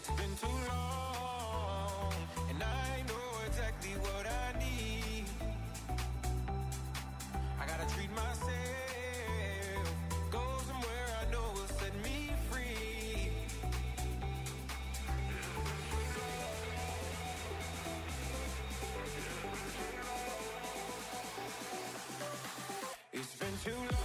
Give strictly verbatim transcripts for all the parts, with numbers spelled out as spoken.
It's been too long, and I know exactly what I need. I gotta treat myself, go somewhere I know will set me free. It's been too long.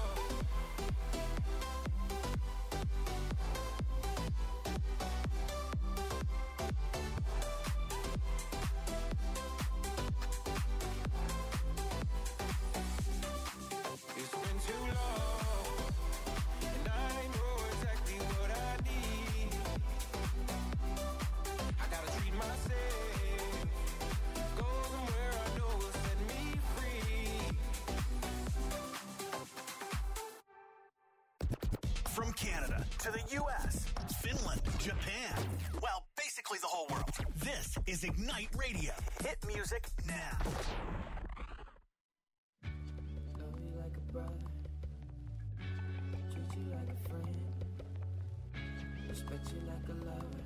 From Canada to the U S, Finland, Japan, well, basically the whole world. This is Ignite Radio. Hit music now. Love you like a brother, treat you like a friend, respect you like a lover.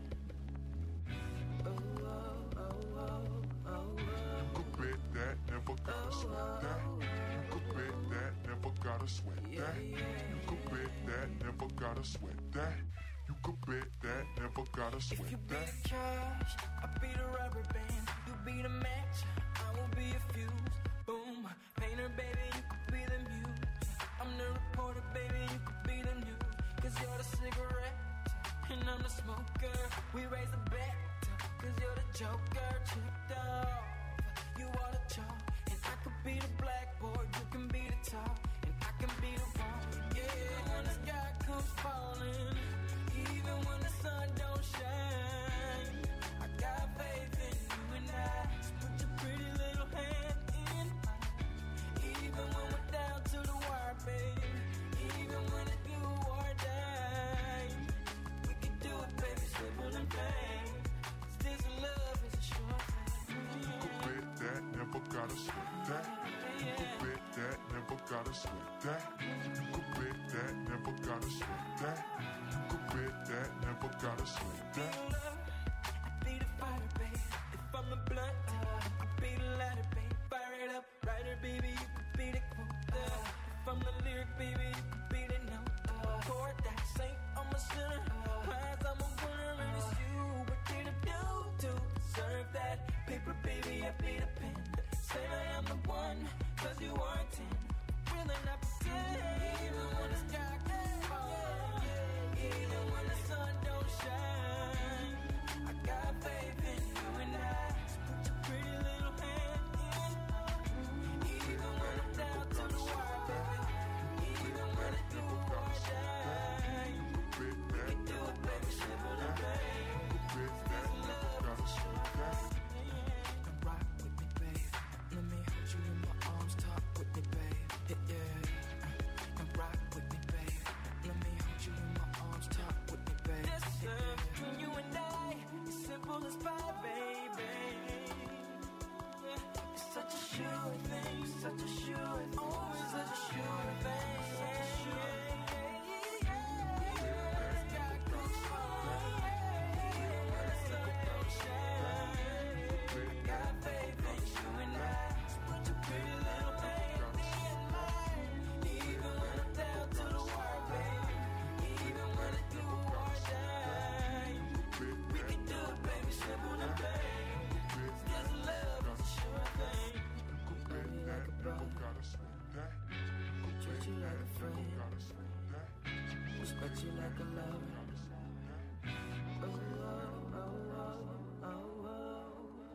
Oh, oh, oh, oh, oh, oh. You could bet that, never gotta sweat that. You could bet that, never gotta sweat that. You could bet that, never gotta sweat that. You could bet that, never gotta sweat that. If you be the cash, I'll be the rubber band. You be the match, I will be a fuse. Boom, painter, baby, you could be the muse. I'm the reporter, baby, you could be the news. Cause you're the cigarette, and I'm the smoker. We raise the bet, cause you're the joker. Tricked off, you are the chalk. And I could be the blackboard, you can be the top. And I can be the one, yeah. When the sky comes falling, even when the sun don't shine, I got faith in you and I. So put your pretty little hand in mine. Even when we're down to the wire, baby. Even when it's do or die, we can do it, baby, simple and plain. Cause this love is a short thing. You could bet that, never gotta sweat that. You could bet that, never gotta sweat that. You could bet that, never gotta sweat that. You could bet that, never gotta sweat that. I be the fighter, babe. If I'm the blunt, I could be the lighter, babe. Fire it up, writer, baby, you could be the quote. If I'm the lyric, baby, you could be the note. Chord that saint, I'm a sinner. Eyes, I'm a winner, and it's you. What did I do to deserve that? Paper, baby, I be the pen. Say that I'm the one, cause you are a ten. Really not pretend. Even when the sky comes falling, even when the sun don't shine, I got faith in you and I. So put your pretty little hand in mine. Even when I'm down to the wire, baby. Even when it do or die, we can do it, baby, simple and plain. This love is a short thing. Come rock with me, babe. Let me hold you in my arms, talk with me, babe. Yeah, yeah. Come rock with me, babe. Let me hold you in my arms, talk with me, babe. This love between you and I is simple as pie, baby. It's such a sure thing, such a sure thing, always such a sure thing, such a sure thing. Treat you like a friend, respect you like a lover. Oh, oh, oh, oh, oh, oh.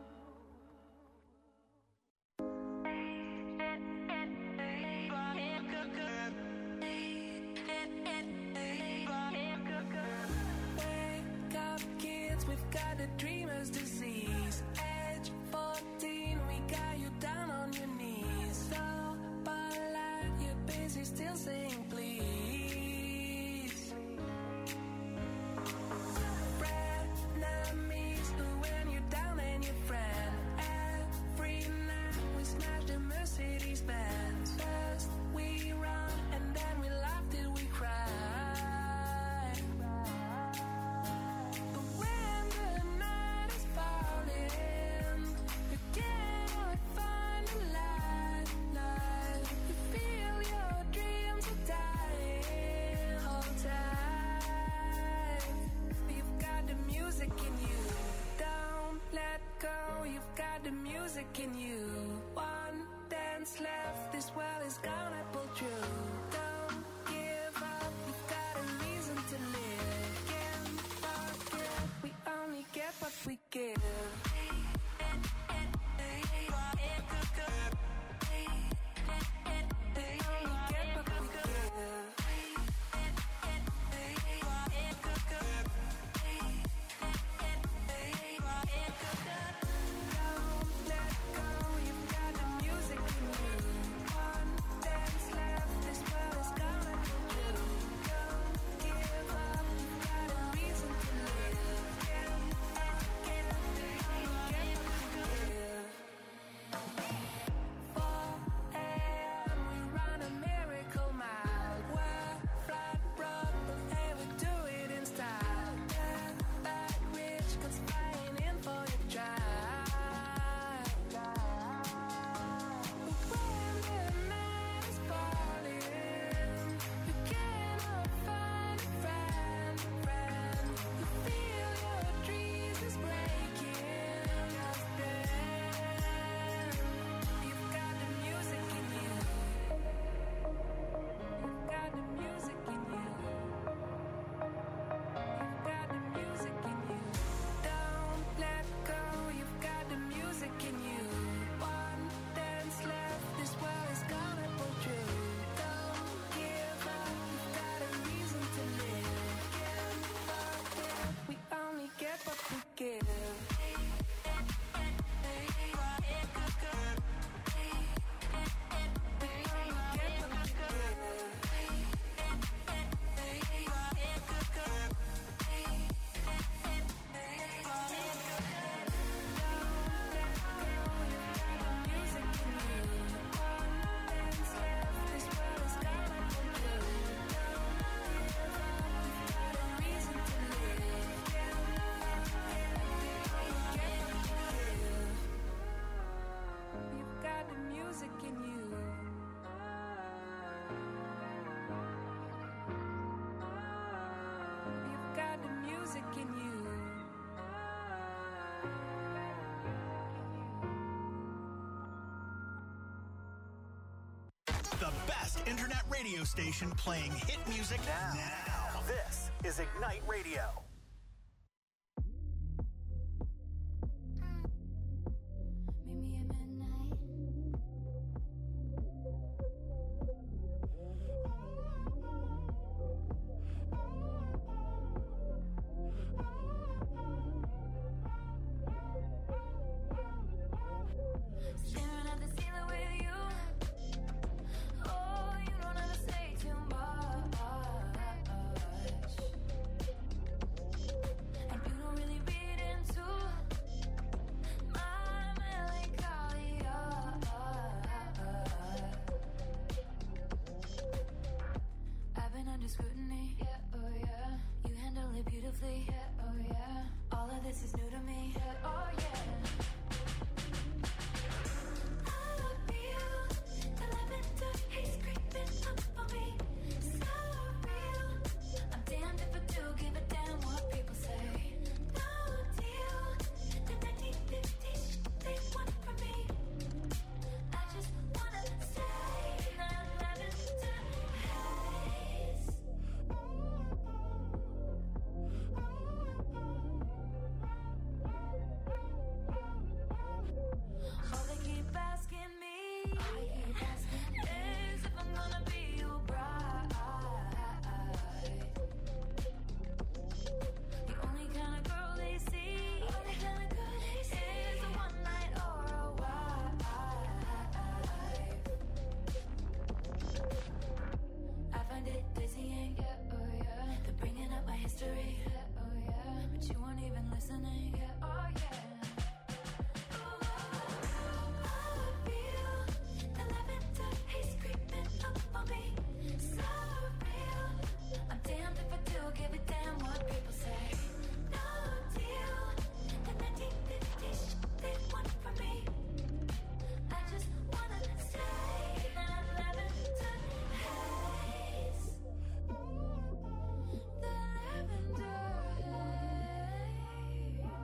Wake up, kids, we've got the dreamer's disease. Age fourteen, we got you down on your knees. So still saying please. Frenemies, when you're down and your friend. Every night we smash the Mercedes Benz. First we run and then we laugh till we cry. But when music in you. One dance left, this world is gonna pull through. Don't give up, you've got a reason to live. Can't forget, we only get what we give. The best internet radio station playing hit music now. now. This is Ignite Radio. The lavender haze.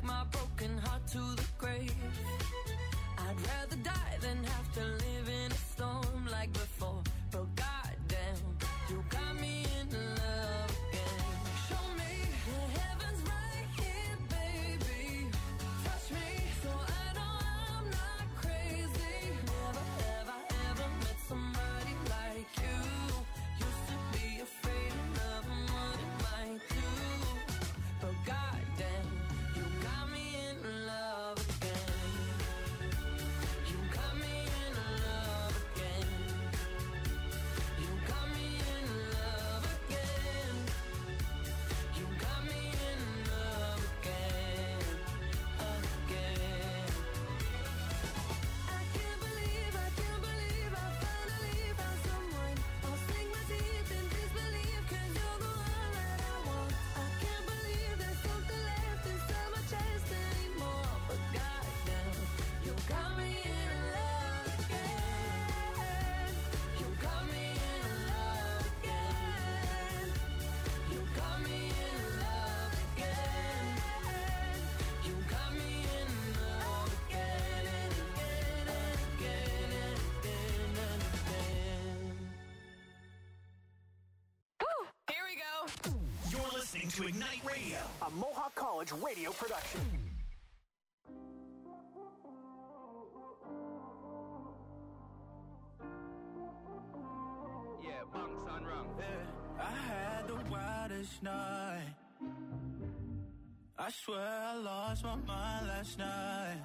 take my broken heart to the grave. I'd rather die than have to live in a storm like before. But goddamn, you got me in love again. Show me the heavens right here, baby. Touch me so I know I'm not crazy. Never have I ever met somebody like you. Used to be afraid of love and what it might do. But goddamn, you got me in love again. You got me in love again. You got me in love again. You got me in love again, again. I can't believe, I can't believe I finally found someone. I'll sink my teeth in disbelief 'cause you're the one that I want. I can't believe there's something left inside my chest anymore. But goddamn, you got me in love again. You got me in love again. You got me in love again. You got me in love again and again and again and again and again. Woo! Here we go. You're listening to Ignite Radio, a Mohawk College radio production. Yeah, bunks on wrong. I had the wildest night. I swear I lost my mind last night.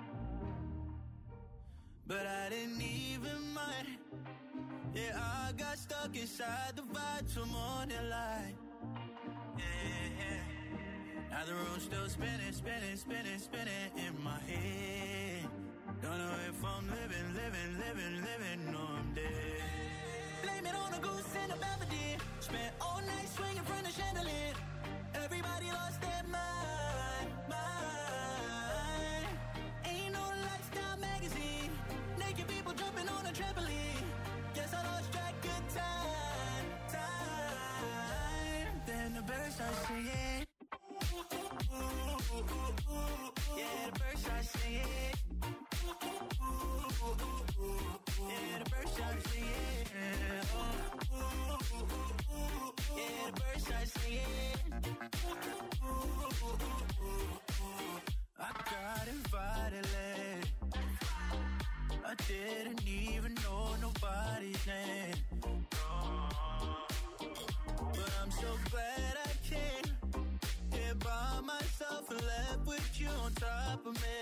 But I didn't even mind. Yeah, I got stuck inside the vibe till morning light. Yeah, yeah. Now the room's still spinning, spinning, spinning, spinning in my head. Don't know if I'm living, living, living, living, or I'm dead. Blame it on a goose and a Belvedere. Spent all night swinging from the chandelier. Everybody lost their mind, mind. Ain't no lifestyle magazine. Naked people jumping on a trampoline. Guess I lost track of time, time. Then the birds start singing. Yeah, the birds start singing. Yeah, the birds start singing. Yeah, the birds start singing. I got invited late. I didn't even know nobody's name. But I'm so glad I came. Here by myself and left with you on top of me.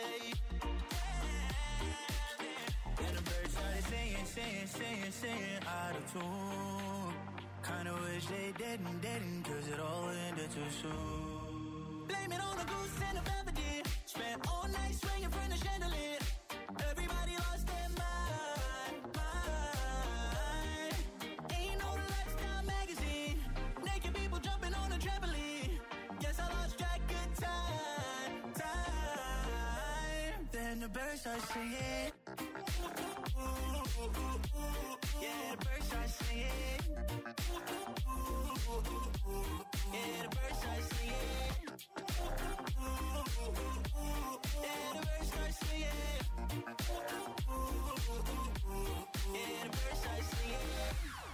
And the birds started singing, singing, singing, singing out of tune. Kinda wish they didn't, didn't, 'cause it all ended too soon. Blame it on a goose and a Belvedere. Spent all night swinging from the chandelier. Everybody lost their mind, mind. Ain't no lifestyle magazine. Naked people jumping on a trampoline. Guess I lost track of time, time. Then the birds start singing. Yeah, the birds start singing. Yeah, the birds start singing. Yeah, the birds start singing. Yeah, the birds start singing.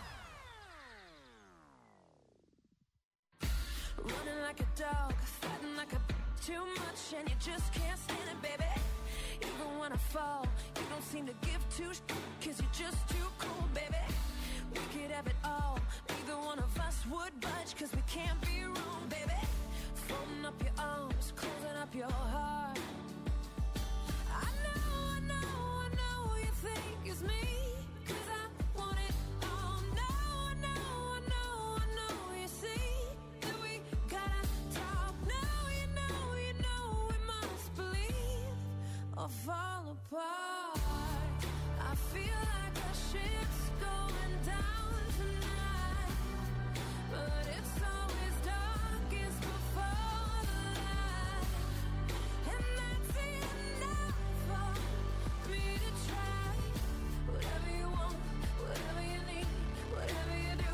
Running like a dog, fighting like a too much, and you just can't stand it, baby. Even when I fall, you don't seem to give two sh- 'cause you're just too cool, baby. We could have it all, neither one of us would budge, 'cause we can't be wrong, baby. Folding up your arms, closing up your heart. I know, I know, I know you think it's me, 'cause I want it all. No, I know, I know, I know you see that we gotta talk. No, you know, you know we must believe or fall apart. I feel like the ship's going down tonight, but it's always darkest before the light, and that's enough for me to try. Whatever you want, whatever you need, whatever you do,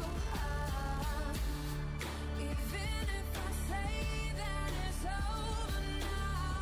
I, even if I say that it's over now,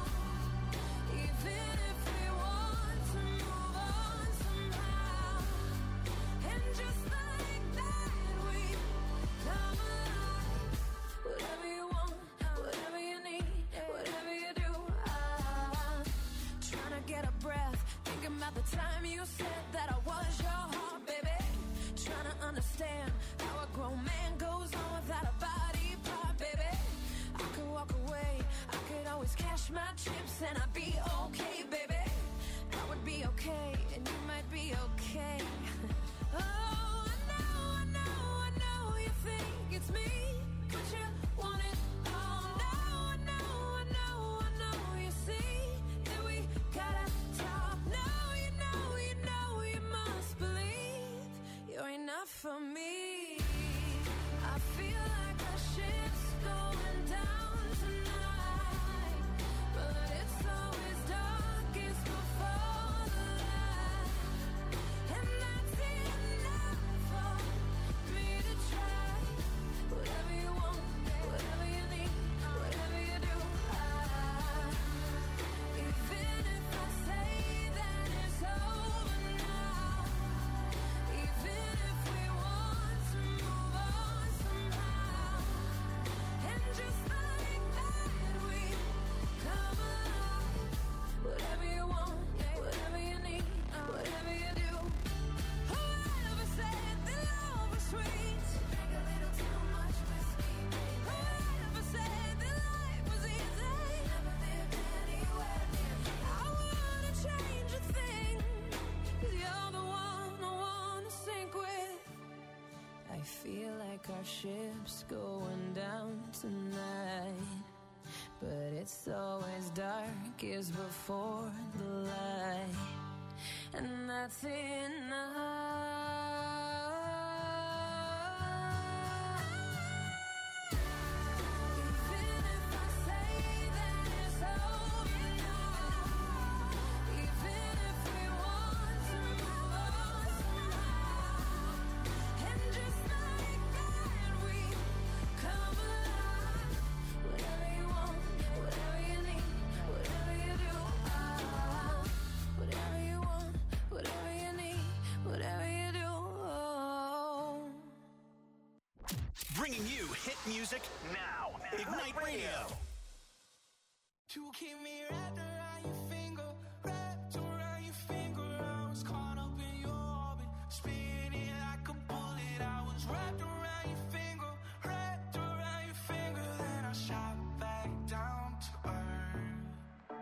about the time you said that I was your heart, baby. Trying to understand how a grown man goes on without a body part, baby. I could walk away, I could always cash my chips and I'd be okay, baby. I would be okay, and you might be okay. Oh, I know, I know, I know you think it's me, but you want it all. No, I know, I know, I know you see that we gotta talk. No, you know, you know, you must believe you're enough for me. I feel like our ship's going down tonight, but it's always darkest before the light, and that's enough for me to try. Whatever you want, whatever you need, whatever you do, I, even if I say that it's over now, even if we want to move on somehow, and just like that we come alive. Whatever you want, whatever you need, whatever you do. Whoever said that love was sweet? Drink a little too much whiskey, baby. Whoever said that life was easy? Never lived anywhere near me. I wouldn't change a thing, 'cause you're the one I wanna sink with. I feel like our ship's going down tonight, but it's always darkest before the light, and that's enough. Even if I say that it's over now, even if we want to move on somehow, and just like that we come alive. Whatever you want, whatever you need, whatever you do, ah, whatever you want, whatever you need, whatever you do, oh. Bringing you hit music now. Ignite Radio. You keep me wrapped around your finger, wrapped around your finger. I was caught up in your orbit, spinning like a bullet. I was wrapped around your finger, wrapped around your finger. Then I shot back down to earth.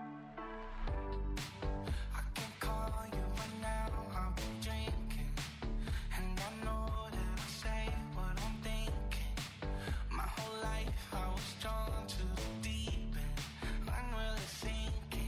I can call you right now, I'll be drinking, and I know that I say what I'm thinking. My whole life I was drawn to the deep end, I'm really sinking.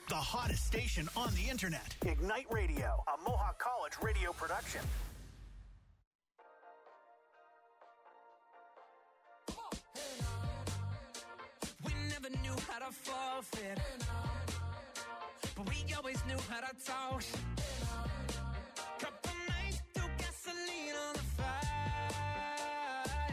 The hottest station on the internet. Ignite Radio, a Mohawk College radio production. We never knew how to forfeit, but we always knew how to talk. Couple nights threw gasoline on the fire.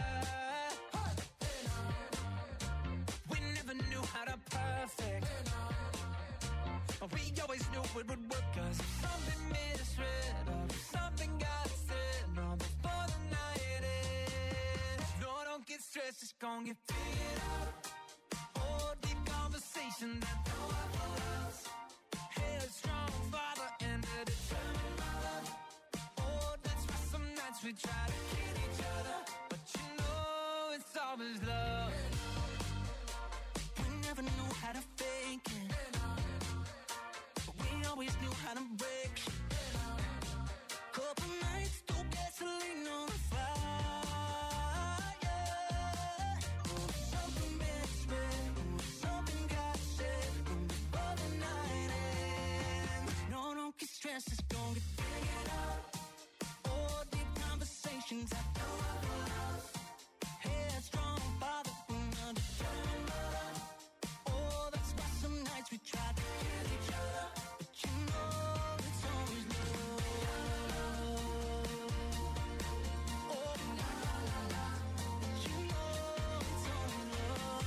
We never knew how to perfect, but we always knew it would work. Cause if something made us red up, if something got us in on before the night ends. No, don't get stressed, it's gonna get figured out. Oh, deep conversation that don't have for us. Headstrong father and a determined mother. Oh, that's why some nights we try to kill each other, but you know it's always love. We never knew how to fake it, but we always knew how to break shit. Couple nights threw gasoline on the fire. Oh, something makes red, oh, something got said before the night ends. No, don't get stressed, it's gonna get figured out. Oh, deep conversations I don't have for us. Headstrong father and a determined mother. Oh, that's why some nights we try to kill each other, but you know it's always love. Oh, la la la la, but you know it's always love.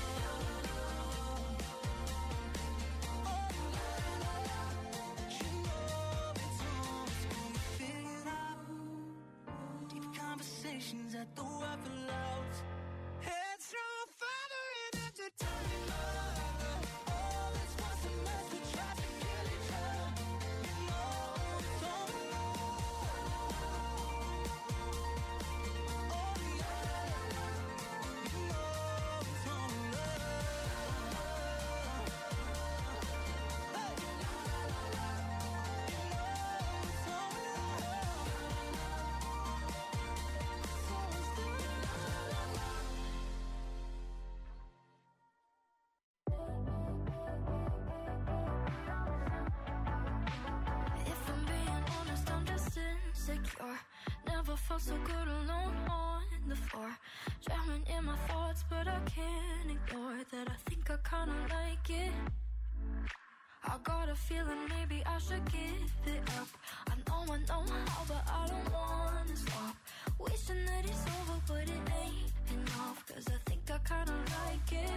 Oh, la la la la, but you know it's always gonna be figured out. Deep conversations at the Waffle House. Headstrong father and a determined mother. Oh, that's why some nights we try to kill each other. You know it's always love. Oh, la la la la, you know it's always love. Hey, la la la la, you know it's always love. It's always the la la la. If I'm being honest, I'm just insecure. Never felt so good alone on the floor. Drowning in my thoughts, but I can't ignore that I think I kinda like it. I got a feeling maybe I should give it up. I know I know how, but I don't wanna stop. Wishing that it's over, but it ain't enough. Cause I think I kinda like it.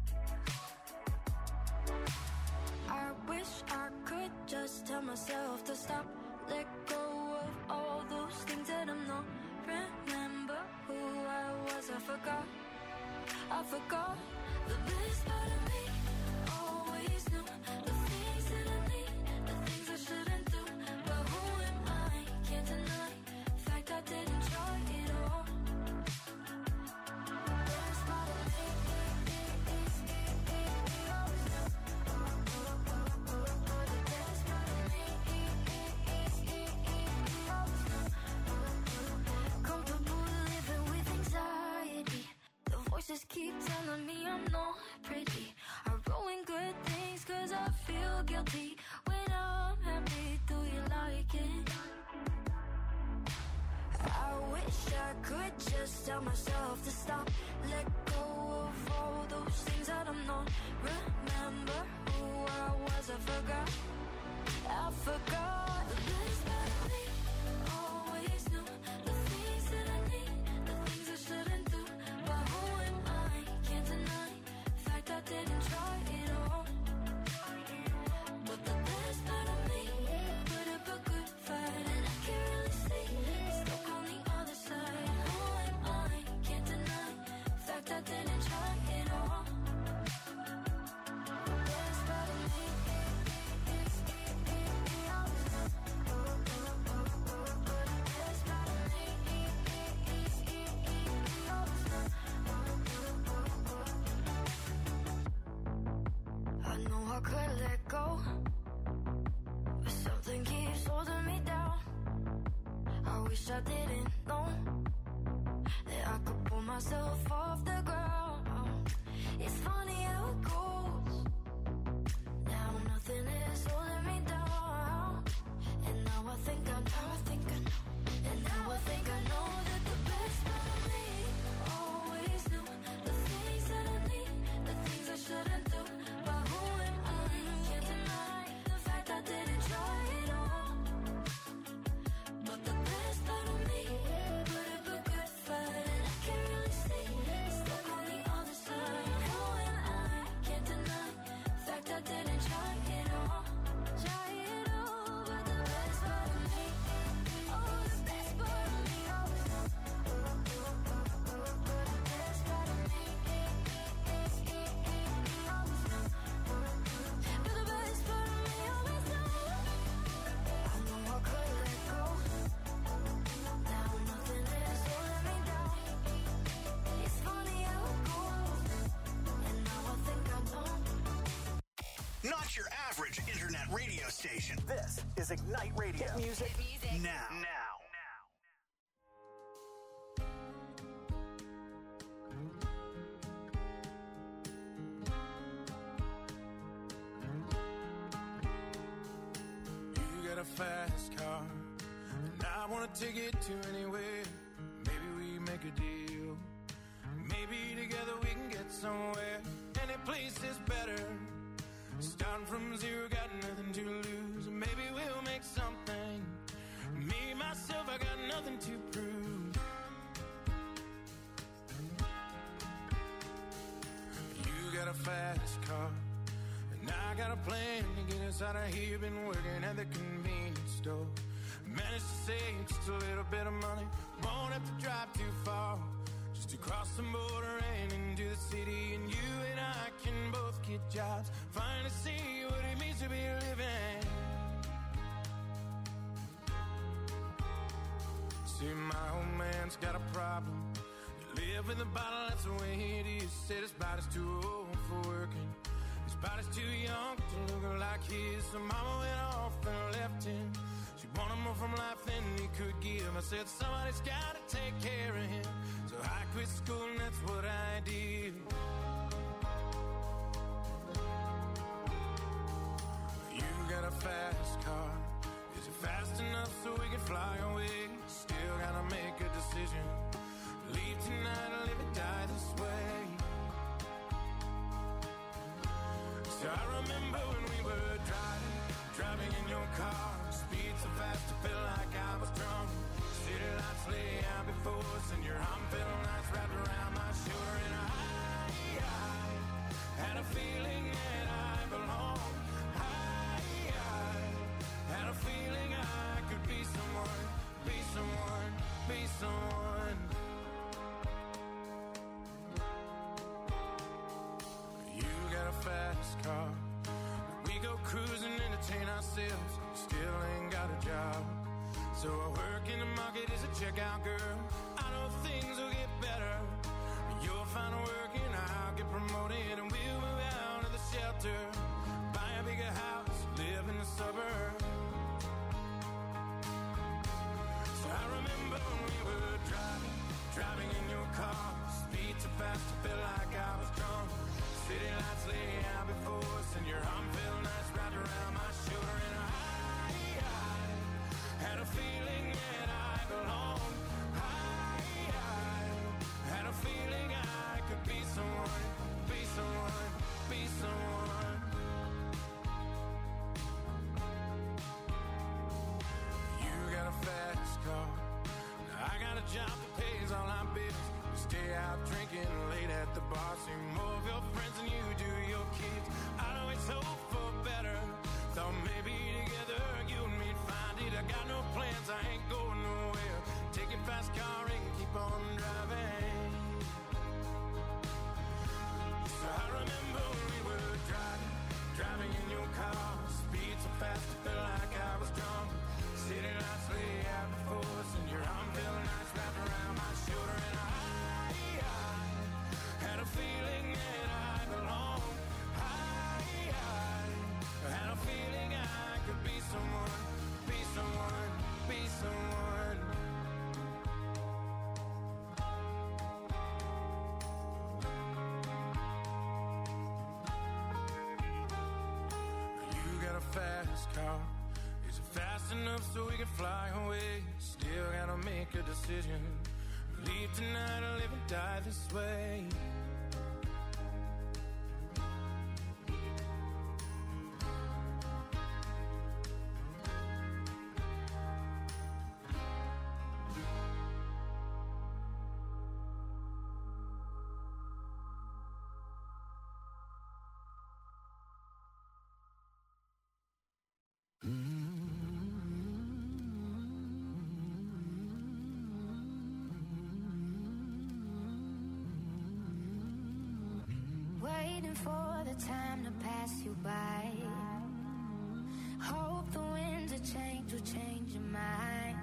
I wish I could just tell myself to stop. Let go of all those things that I'm not. Remember who I was, I forgot. I forgot. The best part of me always knew the things that I need, the things I shouldn't do. But who am I? Can't deny the fact I didn't try it all. The best part of me is always knew. The best part of me is always knew. Comfortable living with anxiety. The voices keep telling me I'm not pretty. I ruin good things cause I feel guilty. When I'm happy, do you like it? I wish I could just tell myself to stop. Let go of all those things that I'm not. Remember who I was, I forgot. I forgot. The best part of me always knew the things that I need, the things I shouldn't do. But who am I? Can't deny the fact I didn't try it all. But the best part of me put up a good fight, and I can't really see it's stuck on the other side. Who am I? Can't deny the fact I didn't try it all. The best part of me is always I didn't know that I could pull myself off the ground. It's funny how it goes. Now nothing not your average internet radio station. This is Ignite Radio. Hit music, now. Now. You got a fast car, and I want to take it to anywhere. Maybe we make a deal. Maybe together we can get somewhere. Any place is better. Starting from zero, got nothing to lose. Maybe we'll make something. Me, myself, I got nothing to prove. You got a fast car, and I got a plan to get us out of here. Been working at the convenience store. Managed to save just a little bit of money. Won't have to drive too far. Just to cross the border and into the city. And you and I can both get jobs. Finally see what it means to be living. See, my old man's got a problem. You live in the bottle, that's the way it is. Said his body's too old for working. His body's too young to look like his. So mama went off and left him. She wanted more from life than he could give. I said somebody's gotta take care of him. So I quit school and that's what I did. You got a fast car. Is it fast enough so we can fly away? Still gotta make a decision. Leave tonight or live or die this way. So I remember when we were driving, driving in your car. Speed so fast I felt like I was drunk. City lights lay out before us, and your arm felt nice wrapped around my shoulder. And I, I had a feeling that I belonged. I, I had a feeling I could be someone, be someone, be someone. You got a fast car. We go cruising, entertain ourselves. Still ain't got a job. So I work in the market as a checkout girl. I know things will get better. You'll find work and I'll get promoted. And we'll move out of the shelter. Buy a bigger house, live in the suburbs. So I remember when we were driving, driving in your car. Speed so fast I felt like I was drunk. City lights lay out before us, and your arm felt nice wrapped around my shoulder. And I, I had a feeling that I belonged. I, I had a feeling I could be someone, be someone, be someone. You got a fast car. I got a job that pays all our bills. We stay out drinking late at the bar. See more of your friends than you do your kids. I always hope for better. Thought maybe together you and me'd find it. I got no plans, I ain't going nowhere. Take your fast car and keep on driving. So I remember when we were driving, driving in your car. Speed so fast I felt like I was drunk. City lights lay out before us, and your arm felt nice wrapped around my shoulder. And I, I had a feeling that I belonged. I, I had a feeling I could be someone, be someone, be someone. You got a fast car. Is it fast enough so we can fly away? Still gotta make a decision. Leave tonight or live or die this way. Waiting for the time to pass you by. Hope the winds of change will change your mind.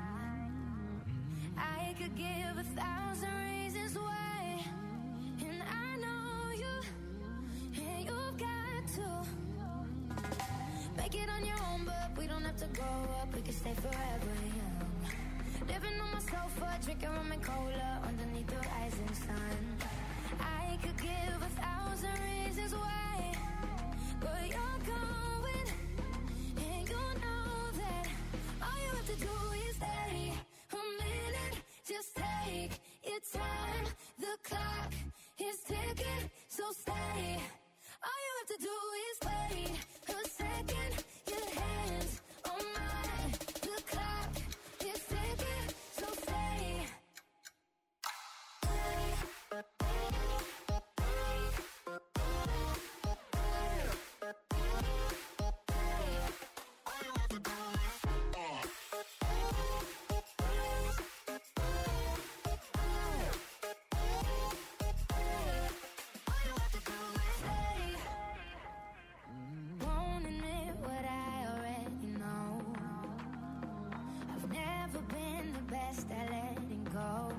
I could give a thousand reasons why, and I know you, and you've got to. Make it on your own, but we don't have to grow up. We can stay forever young. Living on my sofa, drinking rum and cola underneath the rising sun. I could give a thousand reasons why, but you're going, and you know that all you have to do is stay a minute. Just take your time. The clock is ticking, so stay. All you have to do is wait a second. Your hands on mine. The clock is ticking, so stay. Won't admit what I already know. I've never been the best at letting go.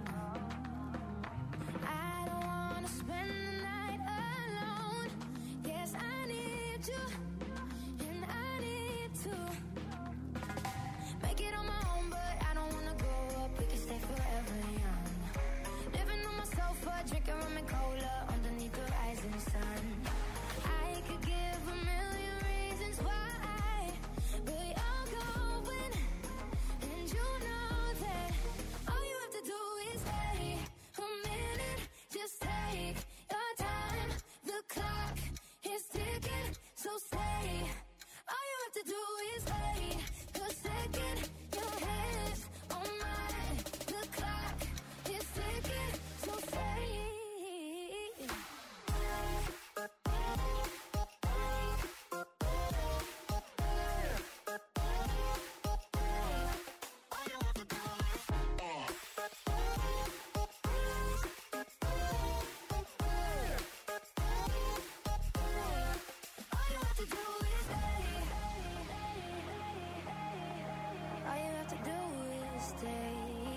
I don't wanna spend the night alone. Yes, I need you, and I need to make it on my own, but I don't wanna grow up. We can stay forever young. Living on my sofa, drinking rum and cola underneath the rising sun. I could give a million reasons why, but you're going, and you know that all you have to do is stay a minute. Just take your time. The clock is ticking, so stay. All you have to do is wait a second. Your hands on mine. The clock is ticking, so stay. All you have to do is stay. All you have to do is stay.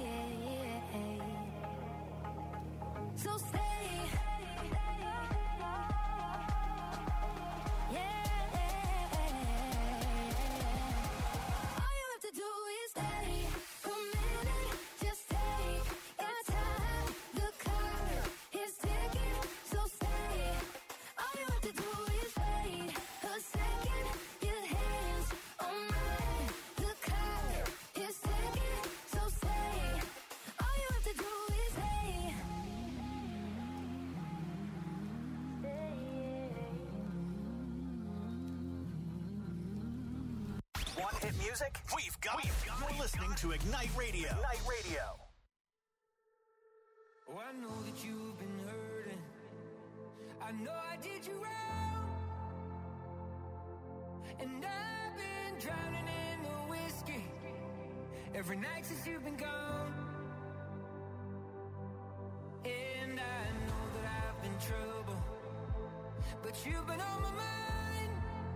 So stay. Yeah. All you have to do is stay. A minute, just take your time. The clock is ticking, so stay. All you have to do is wait a second. Your hands on mine. The clock is ticking, so stay. All you have to do is stay. Want hit music? We've got it. You're listening to Ignite Radio. Ignite Radio. Oh, I know that you've been hurting. I know I did you wrong. And I've been drowning in the whiskey every night since you've been gone. And I know that I've been trouble, but you've been on my mind.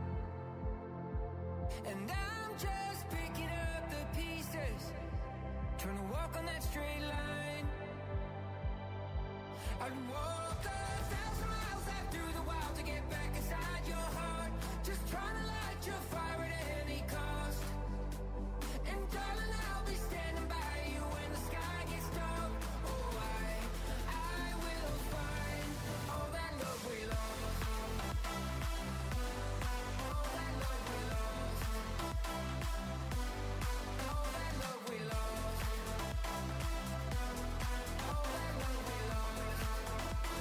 And I'm just picking up the pieces, trying to walk on that straight line. I'd walk a thousand miles out through the wild to get back inside your heart, just trying to light your fire at any cost. And darling, I'll be standing by you when the sky gets dark. Oh, I, I will find all that love we lost. All that love we lost. All that love we lost. All that love we lost.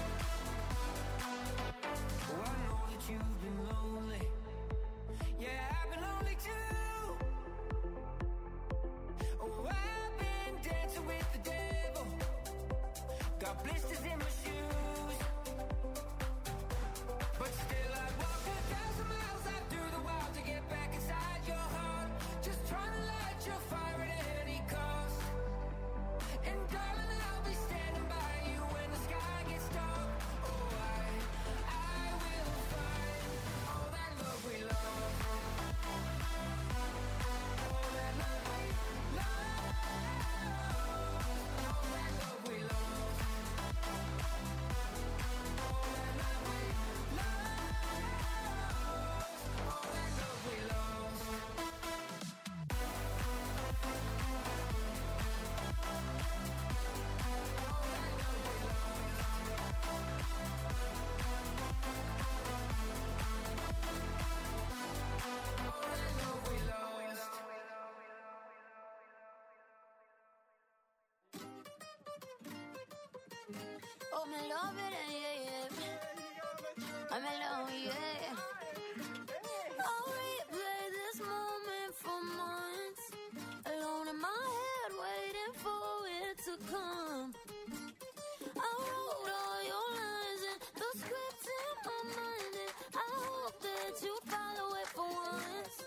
I'm in love with it, yeah, yeah. I'm in love, yeah. I'll replay this moment for months, alone in my head, waiting for it to come. I wrote all your lines and the script in my mind, and I hope that you follow it for once.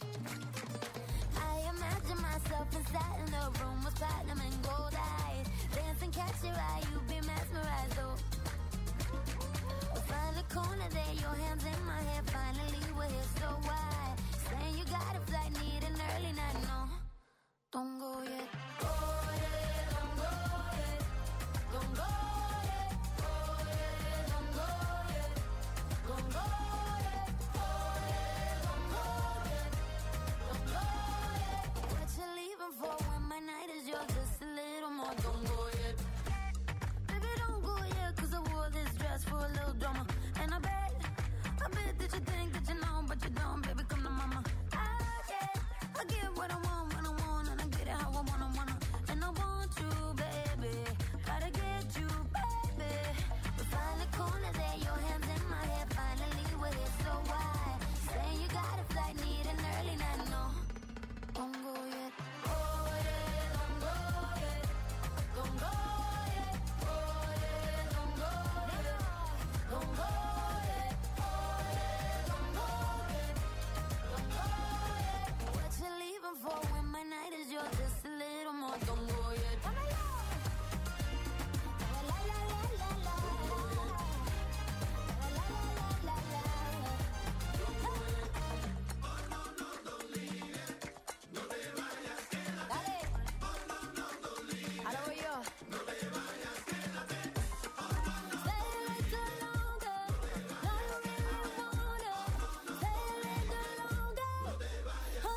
I imagine myself inside in the room with platinum and gold eyes, dancing, catch your eye, you be mesmerized, oh. We'll find a corner there, your hands in my hair, finally we're here, so why? Saying you got a flight, need an early night, no, don't go yet. Go yet, don't go yet, don't go yet, go yet, don't go yet, don't go yet, go yet, don't go yet, don't go yet. What you leaving for when my night is yours, just a little more, don't go yet. Baby, don't go yet, cause I wore this dress for a little drama. And I bet, I bet that you think that you know, but you don't, baby, come to mama. I get, I get what I want, when I want, and I get it how I wanna, wanna. And I want you, baby, gotta get you, baby. We find a corner there, your hands in my hair, finally we're here, so why? Saying you got a flight, need an early night, no, don't go yet. Go yet, don't go yet, don't go yet, go yet, don't go yet, don't go yet, go yet, don't go yet, don't go yet. What you leaving for when my night is yours, just a little more, don't go yet. La la la la la la, la la la la la. Dale. Ahora voy yo. Stay a little longer. No, you really wanna. Stay a little longer. Oh,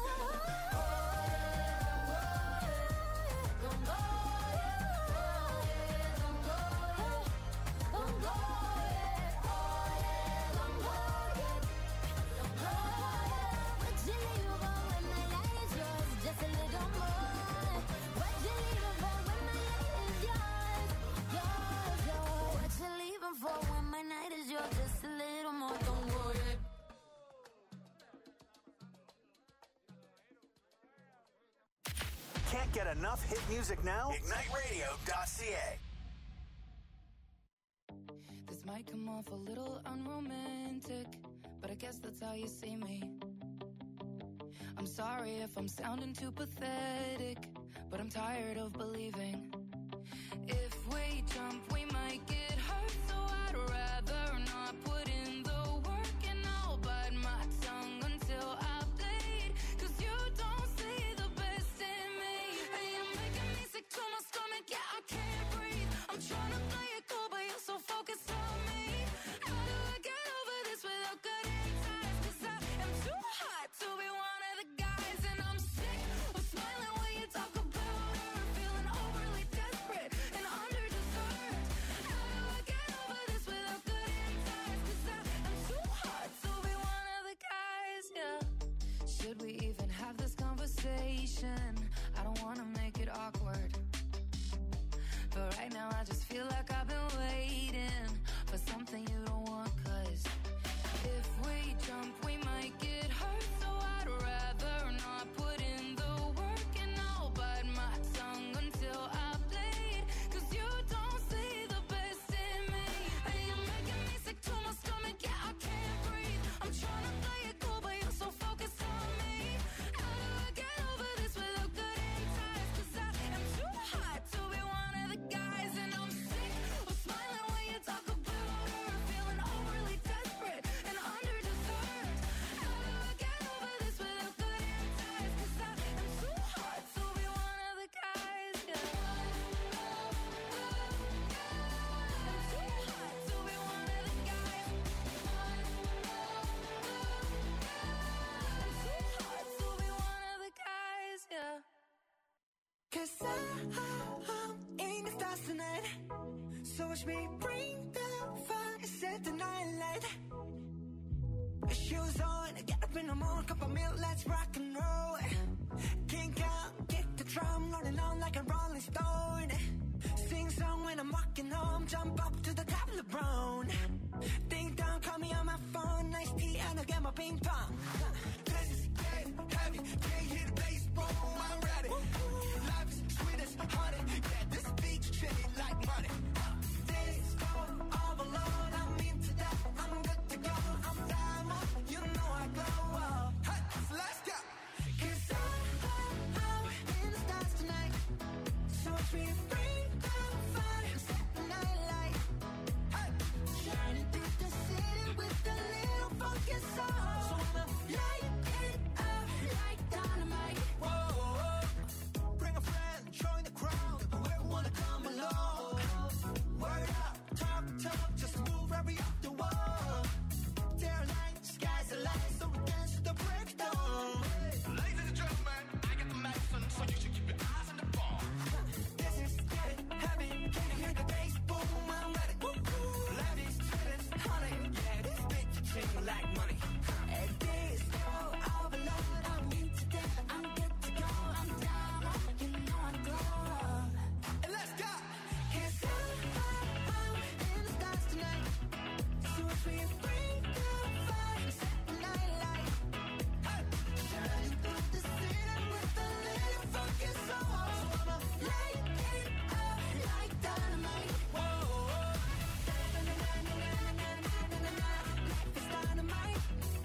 don't go yet, don't go yet, don't go yet, oh yeah, don't go yet, don't go yet. What you leaving for when my night is yours? Just a little more. What you leaving for when my night is yours? Yours, yours. What you leaving for when my night is yours? Just a little more. Don't go yet. Can't get enough hit music now? Ignite Radio dot C A. This might come off a little unromantic, but I guess that's how you see me. I'm sorry if I'm sounding too pathetic, but I'm tired of believing. If we jump, we might get hurt, so I'd rather not put in the work, and I'll bite my tongue until I bleed, cause you don't see the best in me. And you're making me sick to my stomach, yeah, I can't breathe. I'm trying to play it cool, but you're so focused on me. How do I get over this without cutting ties? Cause I am too hot to be one of the guys, and I'm sick of smiling when you talk about her, feeling overly desperate and underdeserved. How do I get over this without cutting ties? Cause I am too hot to be one of the guys, yeah. Should we even have this conversation? I don't wanna make it awkward, but right now I just feel like I've been waiting for something you don't want, cause if we jump, we might get hurt, so I'd rather not put in the work, and I'll bite my tongue until I bleed, cause you don't see the best in me. And you're making me sick to my stomach, yeah, I can't breathe. I'm trying to play it cool, but you're so focused on me. How do I get over this without cutting ties? Cause I am too hot to be one of the guys, and I'm sick of smiling when you talk about her, feeling overly desperate and underdeserved. How do I get over this without cutting ties? Cause I am too hot to be one of the guys, yeah. I'm too hot to be one of the guys. I'm too hot to be one of the guys, yeah. Cause I, I'm in the stars tonight. So watch me bring the fire, set the night light. Shoes on, get up in the morning, cup of milk, let's rock and roll. Kink out, kick the drum, rolling on like a rolling stone. Sing song when I'm walking home, jump up to the top of the brown. Ding dong, call me on my phone. Nice tea and I'll get my ping pong. This is getting heavy, can't hear the bass, boom, I'm ready. Life is sweet as honey, yeah, this beach shitty like money. Days go all alone, I'm into that, I'm good to go. I'm diamond, you know I glow up. Hey, so let's go. Cause I'm, I'm, I'm in the stars tonight. So watch me bring the fire, set the night light. Hey, shining through the city with a little funky soul. So I'ma light it up like dynamite. Whoa, bring a friend, join the crowd. Whoever wanna come along. Word up, talk, talk, just move right up the wall. They're like, sky's the line, so we dance to the breakdown. Ladies and gentlemen, I got the medicine, so you should keep your eyes on the ball. This is getting heavy, can you hear the bass? Boom, I'm ready. Ladies, students, honey, yeah, this bitch ching like money. And this go overload, I'm into that, I'm good to go. I'm down, you know I glow. And let's go. Cause I'm, I'm in the stars tonight. So if we bring the fire, set the night light. Hey, shining through the city with a little funky soul. So I'ma light it up like dynamite. Whoa, life is dynamite.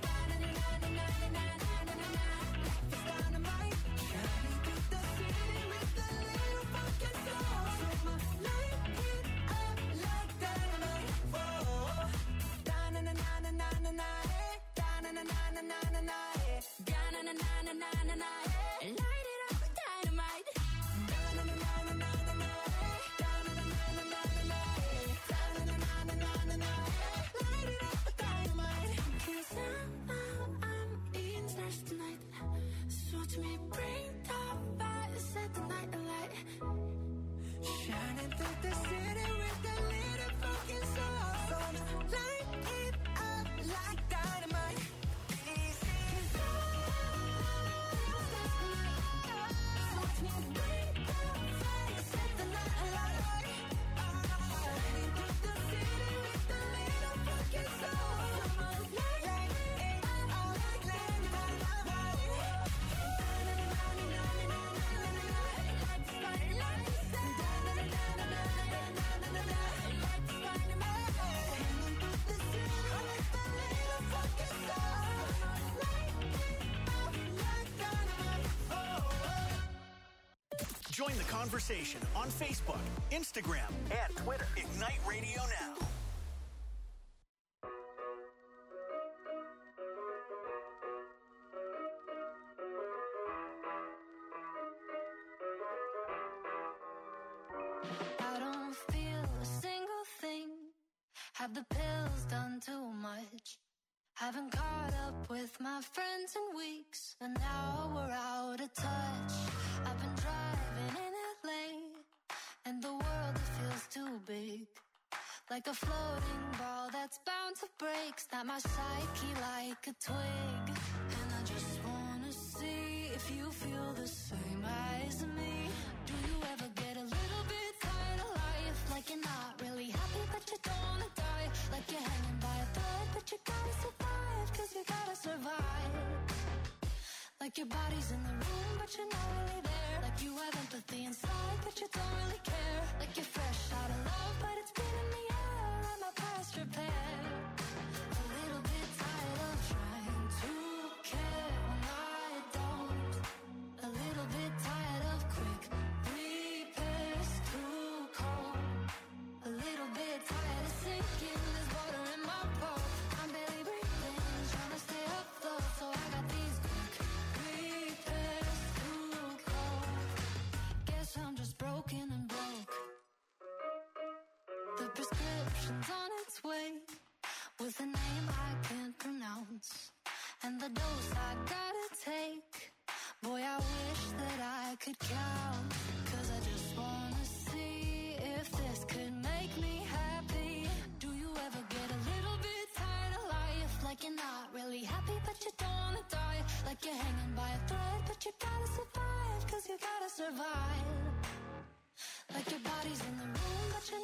Life is dynamite. Shining through the city with a little funky soul. So I'ma light it up like dynamite. Whoa, da-na-na-na-na-na-na, eh. Da-na-na-na-na-na-na, eh. Da-na-na-na-na-na-na, eh. Light it up with dynamite. Da-na-na-na-na-na-na, eh. Da-na-na-na-na-na-na, eh. Da-na-na-na-na-na-na, eh. Light it up with dynamite. 'Cause I'm, I'm, I'm eating stars tonight. So watch me bring the fire, set the night alight. Shining through the city with a little fucking soul. So I'ma light it up like dynamite. Easy. 'Cause I'm stars tonight. So watch me bring the fire, set the night alight. Shining through the city with a little fucking soul. So I'ma light it up like dynamite. Join the conversation on Facebook, Instagram, and Twitter. Ignite Radio Now. I don't feel a single thing. Have the pills done too much? Haven't caught up with my friends in weeks, and now we're out of touch. I've been driving in L A, and the world it feels too big. Like a floating ball that's bound to break. Snap my psyche like a twig. And I just wanna see if you feel the same as me. Do you ever get a little bit tired of life? Like you're not really happy but you don't wanna die. Like you're hanging by a thread but you gotta survive. Cause you gotta survive. Like your body's in the room but you're not really there. Like you have empathy inside but you don't really care. Like you're fresh out of love but it's been in the air. And my past repair. A little bit tired of trying to care when I don't. A little bit tired of quick repairs too cold. A little bit tired of sinking. There's water in my pulse. I'm barely breathing, trying to stay afloat. So I got these quick repairs too cold. Guess I'm just broken and broke. The prescription's on its way, with a name I can't pronounce, and the dose I gotta take. Boy, I wish that I could count. Cause I just wanna see if this could make me happy. Do you ever get a little bit tired of life? Like you're not really happy but you don't wanna die. Like you're hanging by a thread but you gotta survive. Cause you gotta survive. Like your body's in the room but you're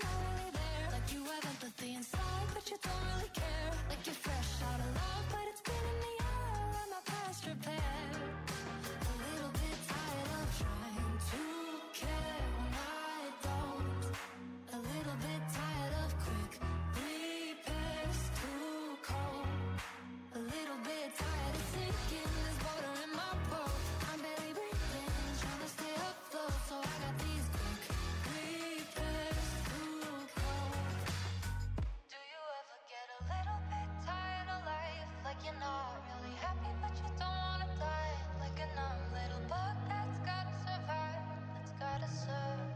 sympathy inside, but you don't really care. Like you're fresh out of love, but it's been in the air and my past repair. A little bit tired of trying to care when I don't. A little bit tired of quick repairs, too cold. A little bit tired of sinking this water in my boat. I'm barely breathing, trying to stay afloat, so I got these quick repairs, too cold. Do you ever get a little bit tired of life? Like you're not really happy, but you don't wanna die. Like a numb little bug that's gotta survive, that's gotta survive.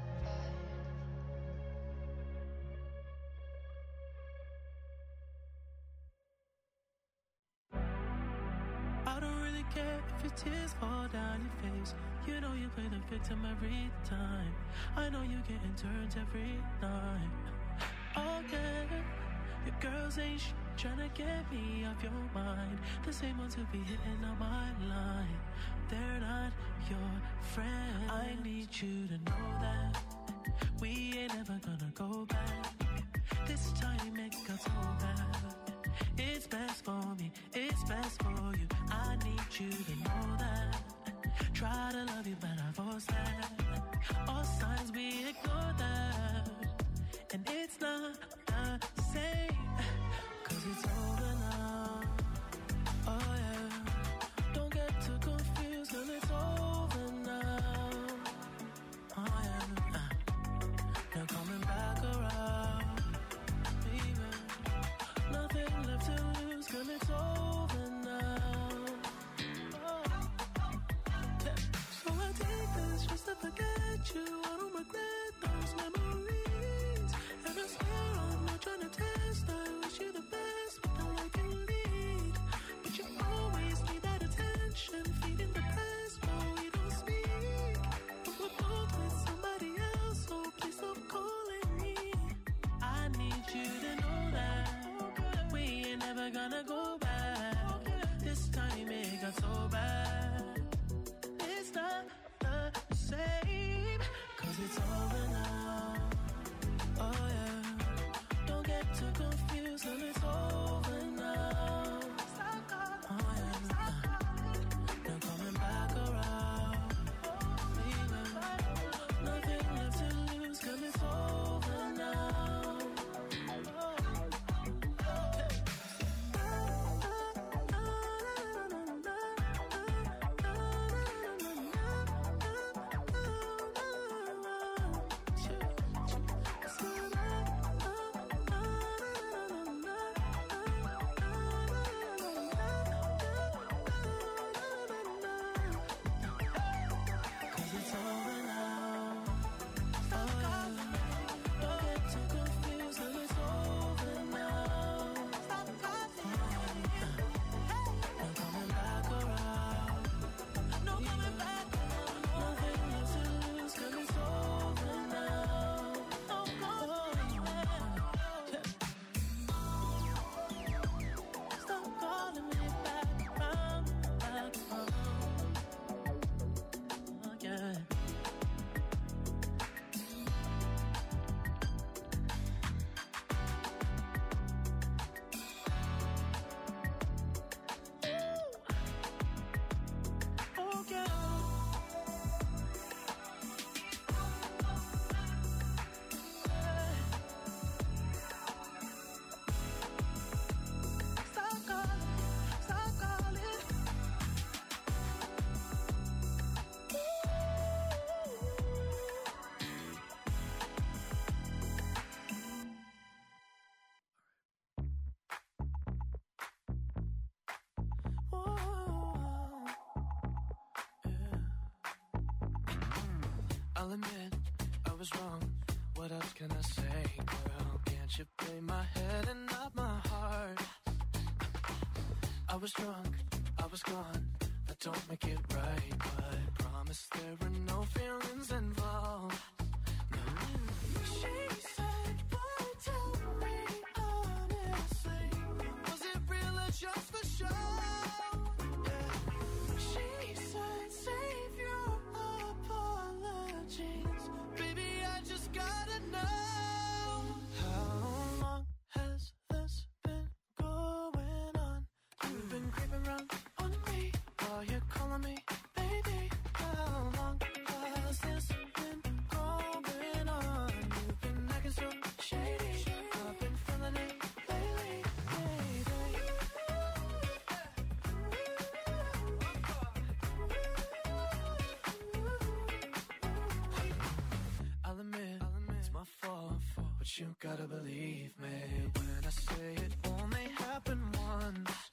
I don't really care if your tears fall down your face. You know you play the victim every time. I know you getting turns every night. Oh yeah, your girls ain't sh- trying to get me off your mind. The same ones who be hitting on my line. They're not your friends. I need you to know that we ain't ever gonna go back. This time it got so bad. It's best for me, it's best for you. I need you to know that. Try to love you, but I force that. All signs we ignore that. And it's not the same, cause it's over now. Oh yeah, don't get too confused, cause it's over now. Oh yeah, uh, they're coming back around. Baby, nothing left to lose, cause it's over now. Oh. Yeah. So I take this just to forget you. I don't regret those memories. And I swear I'm not trying to test. I wish you the best without I can lead. But you always need that attention, feeding the past while we don't speak. But we're both with somebody else, so please stop calling me. I need you to know that we ain't never gonna go back. This time it got so bad. It's not the same, cause it's over now. Oh yeah, don't get too confused, cause it's over now. Oh yeah, they're coming back around. Baby, nothing left to lose, cause it's over now. Cause it's over now. Oh yeah, don't get too confused, cause it's over now. I'm coming back around. No coming back. Nothing left to lose, cause it's over now. Oh, yeah. Stop calling me back around, back around. Oh, yeah. Oh, yeah. Stop calling, stop calling. Oh, yeah. I'll admit I was wrong. What else can I say, girl? Can't you play my head and not my heart? I was drunk, I was gone. That don't make it right, but promise there were no feelings involved. No. She said, boy, tell me honestly, was it real or just for show? Yeah. She said, save your apologies. Baby, I just gotta know, how long you gotta believe me when I say it only happened once.